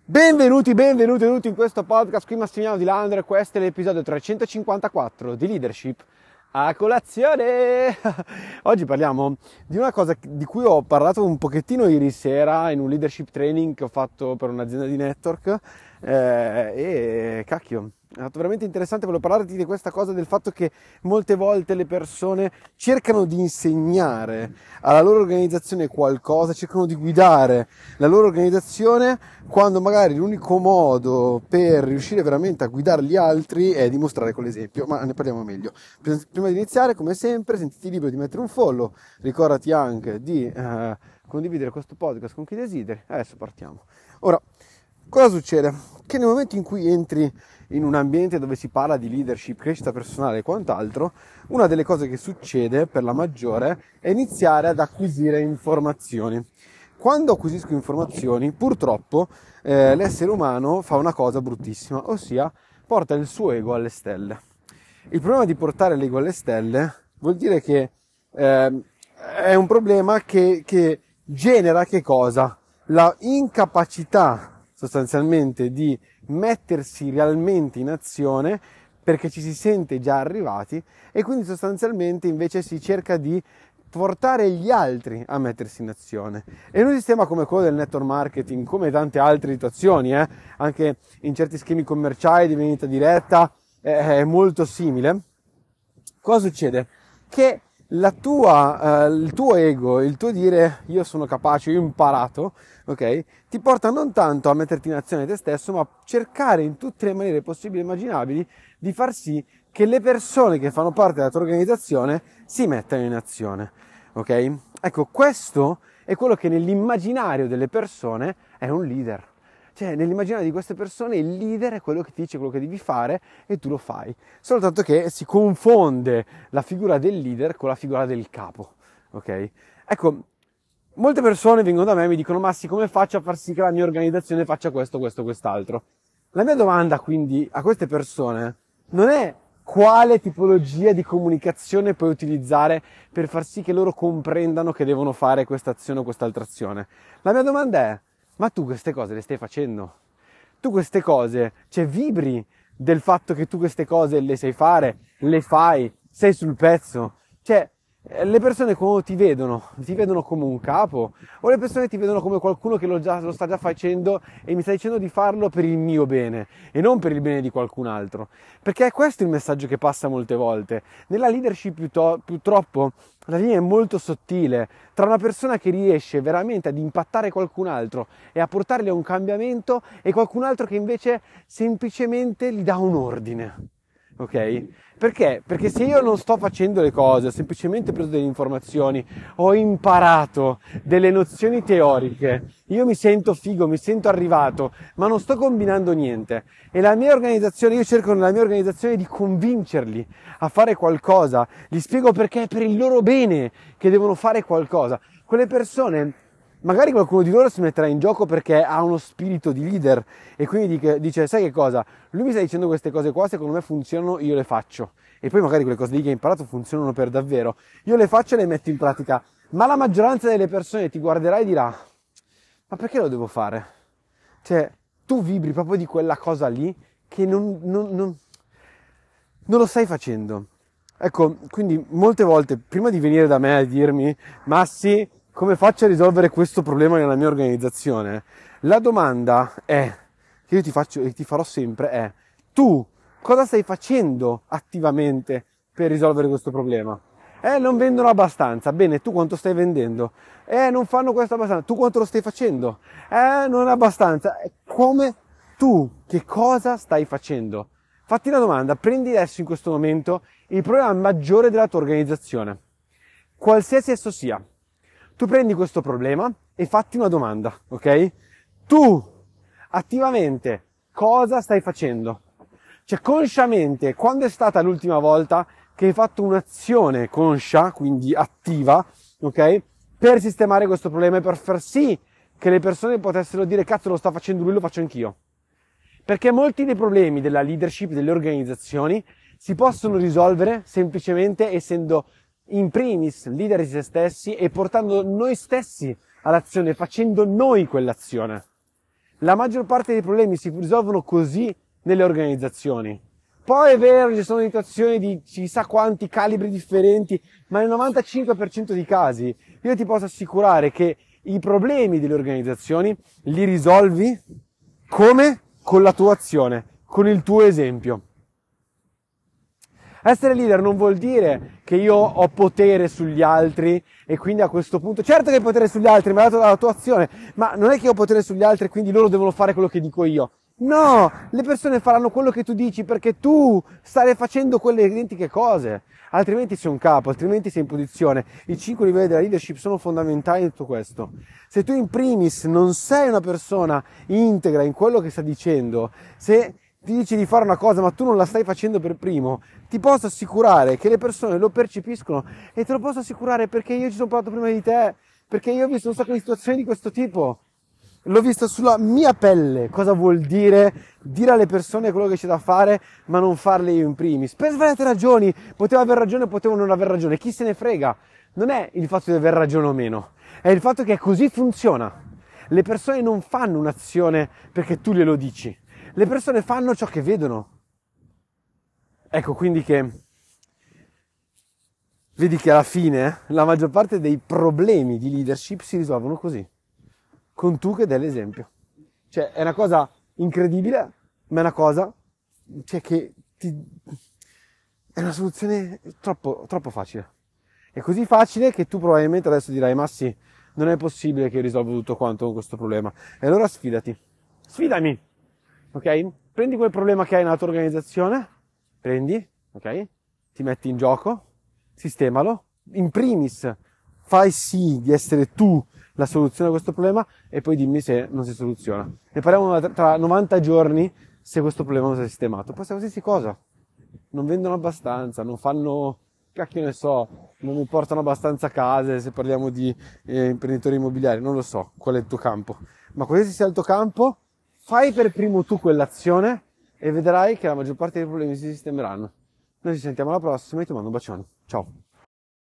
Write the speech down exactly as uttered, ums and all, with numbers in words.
Benvenuti, benvenuti, benvenuti in questo podcast, qui Massimiliano Di Landro e questo è l'episodio trecentocinquantaquattro di Leadership a colazione. Oggi parliamo di una cosa di cui ho parlato un pochettino ieri sera in un leadership training che ho fatto per un'azienda di network eh, e cacchio, è stato veramente interessante. Volevo parlarti di questa cosa, del fatto che molte volte le persone cercano di insegnare alla loro organizzazione qualcosa, cercano di guidare la loro organizzazione, quando magari l'unico modo per riuscire veramente a guidare gli altri è dimostrare con l'esempio. Ma ne parliamo meglio. Prima di iniziare, come sempre, sentiti libero di mettere un follow, ricordati anche di eh, condividere questo podcast con chi desideri. Adesso partiamo. Ora, cosa succede? Che nel momento in cui entri in un ambiente dove si parla di leadership, crescita personale e quant'altro, una delle cose che succede per la maggiore è iniziare ad acquisire informazioni. Quando acquisisco informazioni, purtroppo eh, l'essere umano fa una cosa bruttissima, ossia porta il suo ego alle stelle. Il problema di portare l'ego alle stelle vuol dire che eh, è un problema che, che genera che cosa? La incapacità sostanzialmente di mettersi realmente in azione, perché ci si sente già arrivati, e quindi sostanzialmente invece si cerca di portare gli altri a mettersi in azione. E in un sistema come quello del network marketing, come tante altre situazioni, eh, anche in certi schemi commerciali di vendita diretta, eh, è molto simile. Cosa succede? Che la tua, eh, il tuo ego, il tuo dire io sono capace, io ho imparato, ok, ti porta non tanto a metterti in azione te stesso, ma a cercare in tutte le maniere possibili e immaginabili di far sì che le persone che fanno parte della tua organizzazione si mettano in azione, ok? Ecco, questo è quello che nell'immaginario delle persone è un leader. Cioè, nell'immaginario di queste persone il leader è quello che ti dice quello che devi fare e tu lo fai. Soltanto che si confonde la figura del leader con la figura del capo, ok? Ecco, molte persone vengono da me e mi dicono: ma sì, come faccio a far sì che la mia organizzazione faccia questo, questo, quest'altro? La mia domanda quindi a queste persone non è quale tipologia di comunicazione puoi utilizzare per far sì che loro comprendano che devono fare questa azione o quest'altra azione. La mia domanda è: ma tu queste cose le stai facendo? Tu queste cose, cioè vibri del fatto che tu queste cose le sai fare, le fai, sei sul pezzo? Cioè, le persone quando ti vedono, ti vedono come un capo, o le persone ti vedono come qualcuno che lo, già, lo sta già facendo e mi sta dicendo di farlo per il mio bene e non per il bene di qualcun altro? Perché è questo il messaggio che passa molte volte. Nella leadership piuttosto, purtroppo la linea è molto sottile tra una persona che riesce veramente ad impattare qualcun altro e a portargli a un cambiamento e qualcun altro che invece semplicemente gli dà un ordine. Ok? Perché? Perché se io non sto facendo le cose, ho semplicemente preso delle informazioni, ho imparato delle nozioni teoriche, io mi sento figo, mi sento arrivato, ma non sto combinando niente. E la mia organizzazione, io cerco nella mia organizzazione di convincerli a fare qualcosa, gli spiego perché è per il loro bene che devono fare qualcosa. Quelle persone, magari qualcuno di loro si metterà in gioco perché ha uno spirito di leader e quindi dice: sai che cosa? Lui mi sta dicendo queste cose qua, secondo me funzionano, io le faccio. E poi magari quelle cose lì che hai imparato funzionano per davvero. Io le faccio e le metto in pratica. Ma la maggioranza delle persone ti guarderà e dirà: ma perché lo devo fare? Cioè, tu vibri proprio di quella cosa lì che non, non, non, non lo stai facendo. Ecco, quindi molte volte, prima di venire da me a dirmi: Massi, come faccio a risolvere questo problema nella mia organizzazione? La domanda è, che io ti faccio e ti farò sempre, è: tu cosa stai facendo attivamente per risolvere questo problema? Eh, non vendono abbastanza. Bene, tu quanto stai vendendo? Eh, non fanno questo abbastanza. Tu quanto lo stai facendo? Eh, non è abbastanza. Come tu, che cosa stai facendo? Fatti una domanda, prendi adesso in questo momento il problema maggiore della tua organizzazione, qualsiasi esso sia. Tu prendi questo problema e fatti una domanda, ok? Tu, attivamente, cosa stai facendo? Cioè, consciamente, quando è stata l'ultima volta che hai fatto un'azione conscia, quindi attiva, ok? Per sistemare questo problema e per far sì che le persone potessero dire: cazzo, lo sta facendo lui, lo faccio anch'io. Perché molti dei problemi della leadership, delle organizzazioni, si possono risolvere semplicemente essendo in primis leader di se stessi e portando noi stessi all'azione, facendo noi quell'azione. La maggior parte dei problemi si risolvono così nelle organizzazioni. Poi è vero, ci sono situazioni di chissà quanti calibri differenti, ma nel novantacinque per cento dei casi io ti posso assicurare che i problemi delle organizzazioni li risolvi come? Con la tua azione, con il tuo esempio. Essere leader non vuol dire che io ho potere sugli altri e quindi a questo punto, certo che hai potere sugli altri, ma dato dalla tua azione, ma non è che ho potere sugli altri e quindi loro devono fare quello che dico io. No, le persone faranno quello che tu dici perché tu stai facendo quelle identiche cose, altrimenti sei un capo, altrimenti sei in posizione. I cinque livelli della leadership sono fondamentali in tutto questo. Se tu in primis non sei una persona integra in quello che sta dicendo, se ti dici di fare una cosa ma tu non la stai facendo per primo, ti posso assicurare che le persone lo percepiscono, e te lo posso assicurare perché io ci sono provato prima di te, perché io ho visto un sacco di situazioni di questo tipo. L'ho visto sulla mia pelle cosa vuol dire dire alle persone quello che c'è da fare ma non farle io in primis, per svariate ragioni. Potevo aver ragione, potevo non aver ragione, chi se ne frega. Non è il fatto di aver ragione o meno, è il fatto che così funziona. Le persone non fanno un'azione perché tu glielo dici, le persone fanno ciò che vedono. Ecco quindi che vedi che alla fine la maggior parte dei problemi di leadership si risolvono così, con tu che dai l'esempio. Cioè è una cosa incredibile, ma è una cosa cioè, che ti... è una soluzione troppo, troppo facile. È così facile che tu probabilmente adesso dirai ma sì, non è possibile che io risolvo tutto quanto con questo problema. E allora sfidati, sfidami, ok? Prendi quel problema che hai nella tua organizzazione, prendi, ok? Ti metti in gioco, sistemalo, in primis fai sì di essere tu la soluzione a questo problema e poi dimmi se non si soluziona. Ne parliamo tra novanta giorni se questo problema non si è sistemato. Poi sai qualsiasi cosa. Non vendono abbastanza, non fanno, cacchio ne so, non mi portano abbastanza case, se parliamo di eh, imprenditori immobiliari, non lo so qual è il tuo campo. Ma qualsiasi sia il tuo campo, fai per primo tu quell'azione e vedrai che la maggior parte dei problemi si sistemeranno. Noi ci sentiamo alla prossima e ti mando un bacione. Ciao.